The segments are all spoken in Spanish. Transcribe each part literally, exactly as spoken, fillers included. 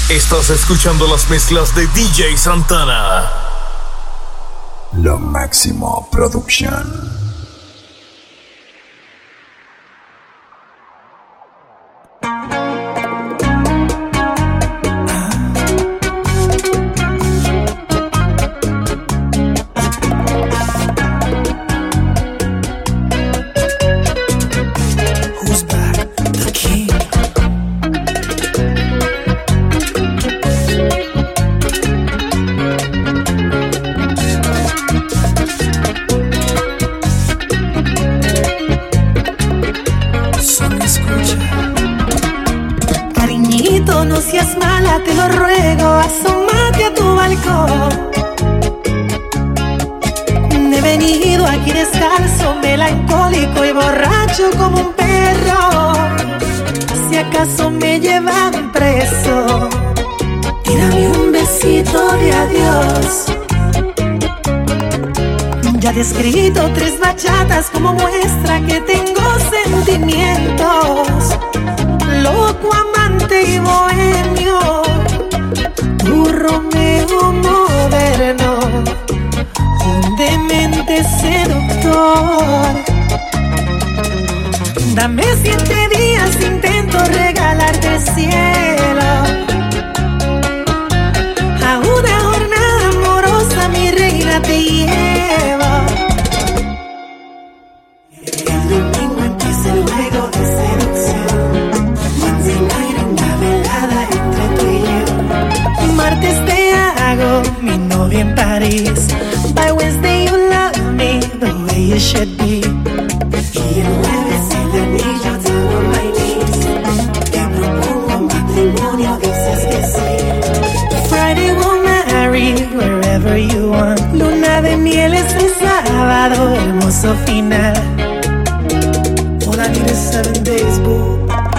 Estás escuchando las mezclas de D J Santana. Lo Máximo Production. No seas mala, te lo ruego, asómate a tu balcón. He venido aquí descalzo, melancólico y borracho como un perro. Si acaso me llevan preso, tírame un besito de adiós. Ya te he escrito tres bachatas como muestra que tengo sentimientos. Loco, amante y bohemio, tu Romeo moderno, un demente seductor. Dame siete días, intento regalarte el cielo. A una jornada amorosa, mi reina, te llevo. El domingo empieza el juego de seducción. Martes te hago mi novia en París. By Wednesday you love me the way you should be. Y el jueves el anillo todo my knees. Te propongo matrimonio, dices que sí. Friday we'll marry wherever you want. Luna de miel este sábado, hermoso final. All I need is seven days, boo.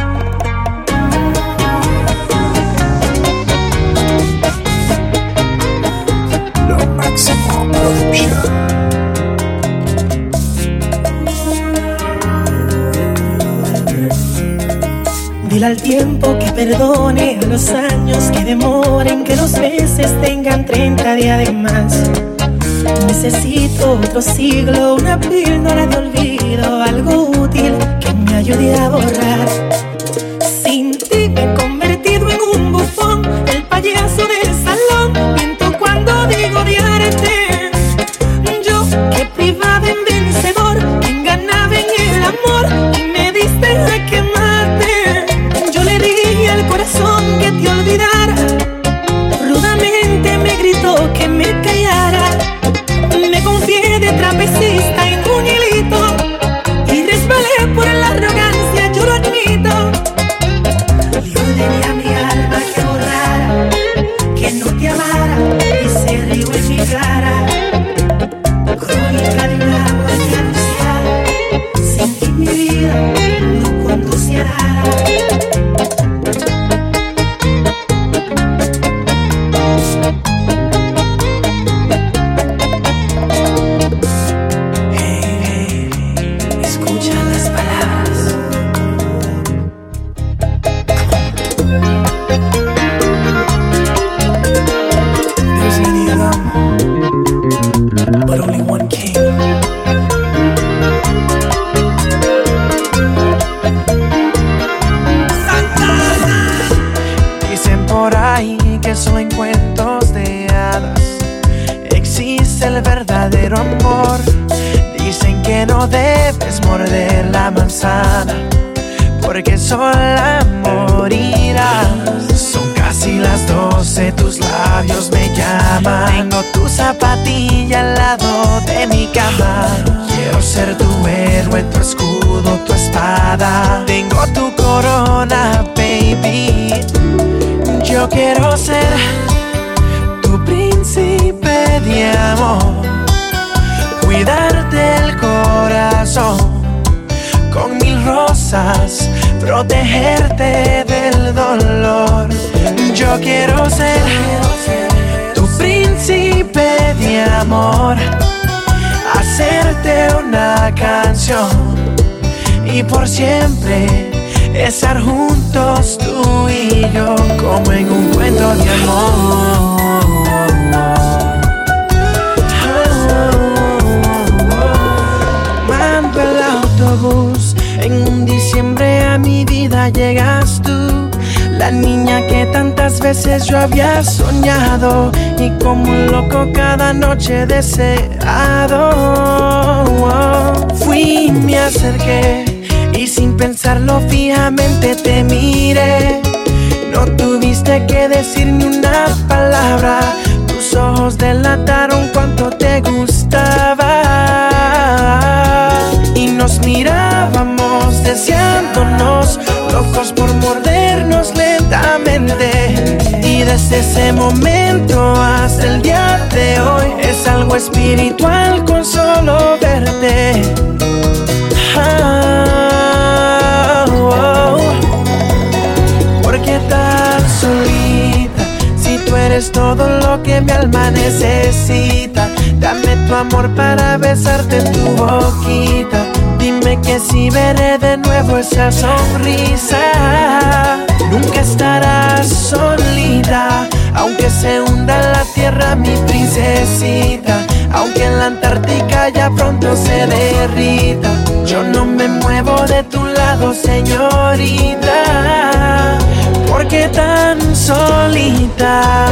Dile al tiempo que perdone, a los años que demoren, que los meses tengan treinta días de más. Necesito otro siglo, una píldora de olvido, algo útil que me ayude a borrar. Sin ti me he convertido en un bufón, el payaso del salón. Miento cuando digo odiarte. Yo que privaba en vencedor, quien ganaba en el amor, y me diste a quemarte. Yo le dije al corazón que te olvidara, rudamente me gritó que me callara. Me confié de trapecista en un hilito y resbalé por la arrogancia, yo lo admito. Le ordené a mi alma que borrara, que no te amara, y se rió en mi cara. Crónica de una muerte anunciada, sin ti mi vida no conduce a nada. Porque sola morirás. Son casi las doce, tus labios me llaman. Tengo tu zapatilla al lado de mi cama. Quiero ser tu héroe, tu escudo, tu espada. Tengo tu corona, baby. Yo quiero ser tu príncipe de amor, cuidarte el corazón con mil rosas, protegerte del dolor. Yo quiero ser tu príncipe de amor, hacerte una canción y por siempre estar juntos tú y yo, como en un cuento mi amor. Mando el autobús, en un diciembre a mi vida llegas tú, la niña que tantas veces yo había soñado y como un loco cada noche deseado. Fui, me acerqué y sin pensarlo fijamente te miré. No tuviste que decir ni una palabra, tus ojos delataron cuánto te gustaba. Y nos mirábamos deseándonos, locos por mordernos lentamente. Y desde ese momento hasta el día de hoy es algo espiritual con solo verte. Ah, oh. ¿Por qué tan solita? Si tú eres todo lo que mi alma necesita. Dame tu amor para besarte en tu boquita. Dime que si veré de nuevo esa sonrisa. Nunca estarás solita, aunque se hunda la tierra mi princesita. Aunque en la Antártica ya pronto se derrita, yo no me muevo de tu lado, señorita. ¿Por qué tan solita?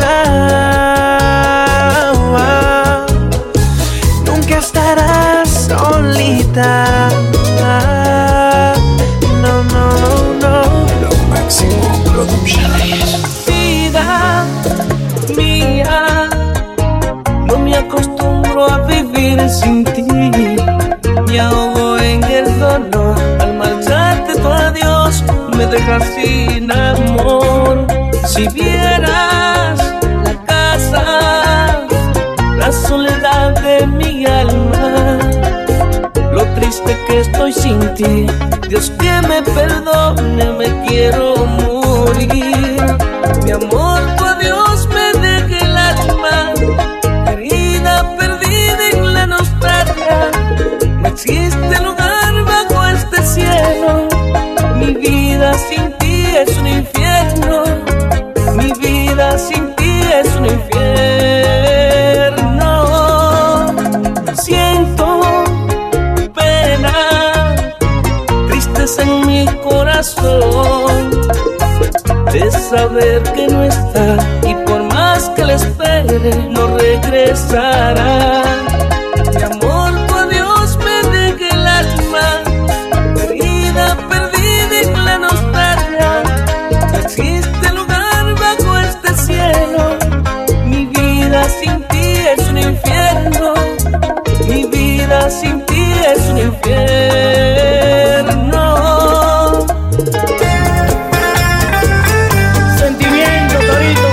Ah, ah. Nunca estarás solita. Ah, no, no, no. Lo máximo Producciones. Vida mía, no me acostumbro a vivir sin ti. Me ahogo en el dolor al marcharte tu adiós. Me dejas sin amor. Si vieras la casa, la soledad de mi alma, lo triste que estoy sin ti. Dios que me perdone, me quiero morir. Mi amor, tu adiós me deja el alma herida, perdida en la nostalgia. No existe lugar bajo este cielo. Mi vida sin ti es un infierno. Mi vida sin ti es un infierno. Siento pena, tristeza en mi corazón de saber que no está y por más que le espere no regresará. Mi amor, tu adiós me deja el alma herida, perdida en la nostalgia. No existe lugar bajo este cielo. Mi vida sin ti es un infierno. Mi vida sin ti es un infierno. Sentimiento, Torito.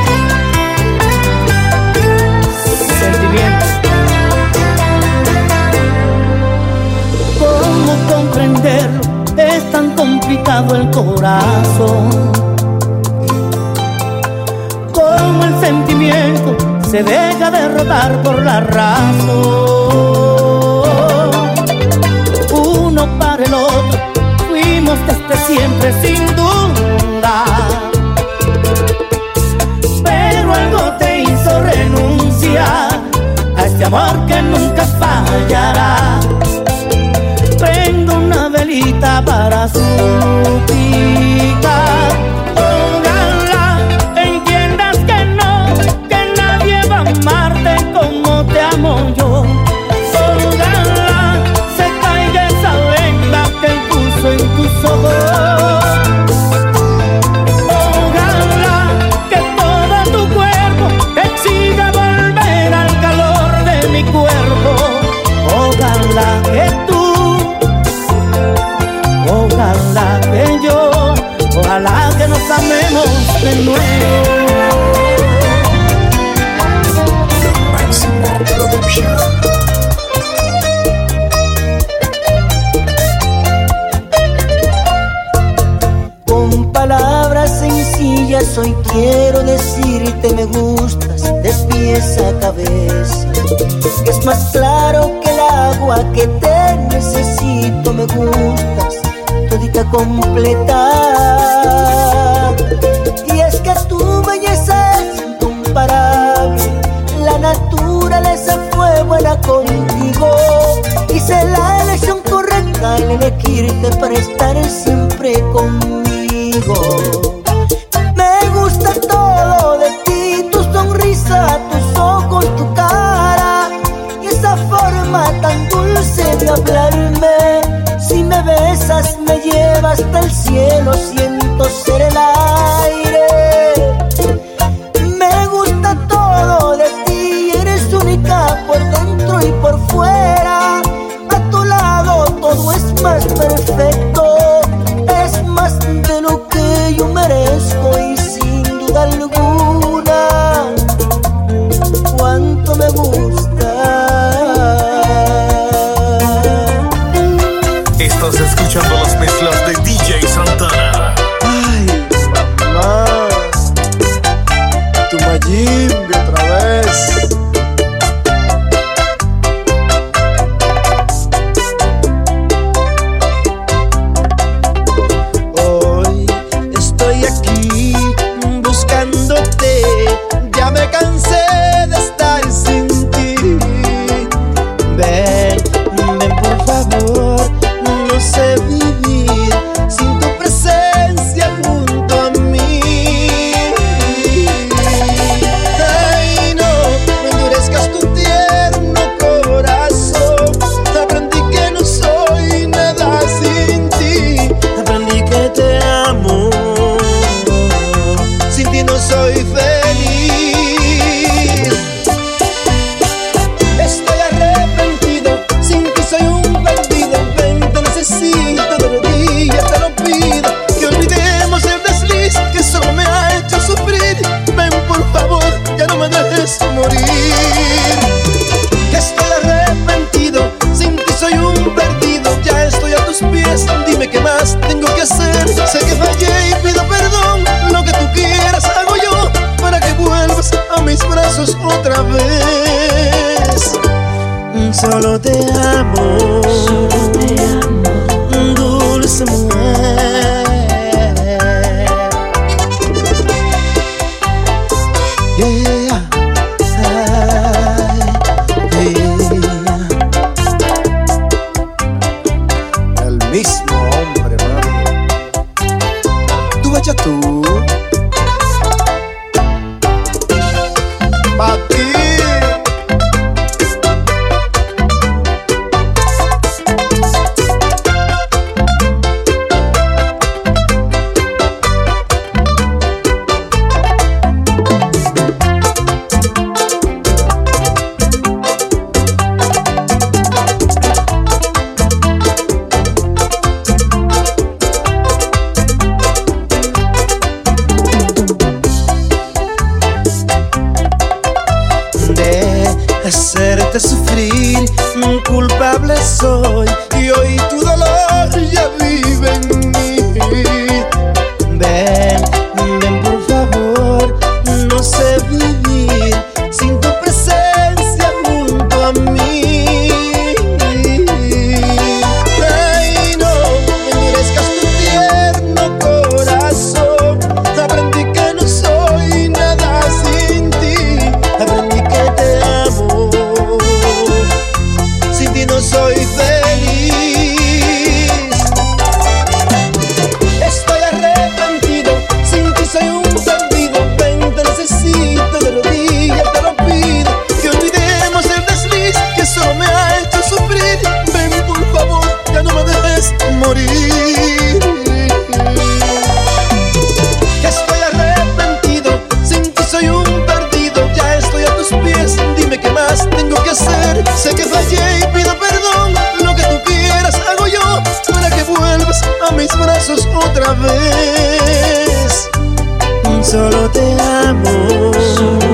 Sentimiento. ¿Cómo comprenderlo? Es tan complicado el corazón. Como el sentimiento se deja derrotar por la razón. Uno para el otro fuimos desde siempre sin duda, pero algo te hizo renunciar a este amor que nunca fallará. Prendo una velita para suplicar. Ojalá entiendas que no, que nadie va a amarte como te amo yo. Ojalá se caiga esa venda que puso en tus ojos. Ojalá que todo tu cuerpo exija volver al calor de mi cuerpo. Ojalá que tú, ojalá que yo, ojalá que nos amemos de nuevo. Lo máximo Producciones. Con palabras sencillas hoy quiero decirte me gustas de pies a cabeza. Que es más claro que el agua que te necesito, me gustas todita completa. Y es que tu belleza buena contigo. Hice la elección correcta al elegirte para estar siempre conmigo. Me gusta todo de ti, tu sonrisa, tus ojos, tu cara y esa forma tan dulce de hablarme. Si me besas me lleva hasta el cielo, siento ser el aire. Me gusta todo de ti, eres única por dentro y por fuera. A tu lado todo es más perfecto, es más de lo que yo merezco y sin duda alguna, cuánto me gusta. Estás escuchando las mezclas de D J Santana. Ay, mamá, tu Mayimbe otra vez. Hoy estoy aquí buscándote, ya me cansé de estar sin ti. Ven, ven por favor, no sé vivir sin tu presencia junto a mí. Ay, no, no endurezcas tu tierno corazón. Aprendí que no soy nada sin ti. Aprendí que te amo, sin ti no soy feliz. Estoy arrepentido, sin ti soy un perdido. Ven, te necesito de rodillas, te lo pido. Que olvidemos el desliz que solo me ha hecho sufrir. Ven, por favor, ya no me dejes morir. Estoy arrepentido, sin ti soy un perdido. Ya estoy a tus pies, dime qué más tengo que hacer. Sé que fallé y pido perdón. Lo que tú quieras hago yo para que vuelvas a mis brazos otra vez. Solo te amo, solo te amo, dulce mujer. Yeah. Ay, yeah. El mismo hombre, mami. Tú vaya tú. Pa' ti. Hacerte sufrir, culpable soy y hoy tu dolor ya vive en mí. Ven, ven por favor, no sé vivir sin tu presencia junto a mí. Ay, no, me endurezcas tu tierno corazón. Aprendí que no soy nada sin ti. Aprendí que te amo, sin ti no soy feliz. Estoy arrepentido, sin ti soy un perdido. Ven, te necesito de rodillas, te lo pido. Que olvidemos el desliz que solo me ha hecho sufrir. Ven, por favor, ya no me dejes morir. Estoy arrepentido, sin ti soy un perdido. Ya estoy a tus pies, dime qué más tengo que hacer. Sé que fallé y pido perdón. Lo que tú quieras hago yo para que vuelvas a mis brazos otra vez. Solo te amo,